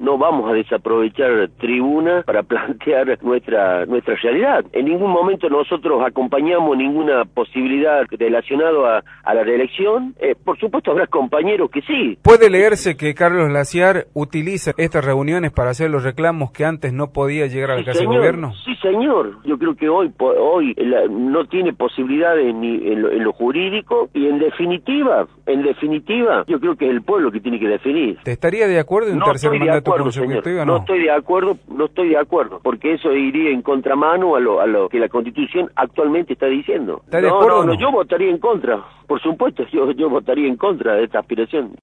no vamos a desaprovechar tribuna para plantear nuestra realidad. En ningún momento nosotros acompañamos ninguna posibilidad relacionada a la reelección. Por supuesto habrá compañeros que sí. ¿Puede leerse que Carlos Laciar utiliza estas reuniones para hacer los reclamos que antes no podía llegar a la Casa de Gobierno? Sí, señor. Yo creo que hoy no tiene posibilidades ni en lo jurídico, y en definitiva, yo creo que es el pueblo que tiene que definir. ¿Te estaría de acuerdo en un tercer mandato consecutivo o no? No estoy de acuerdo, porque eso iría en contramano a lo que la Constitución actualmente está diciendo. ¿Está de acuerdo? No, yo votaría en contra, por supuesto, yo votaría en contra de esta aspiración.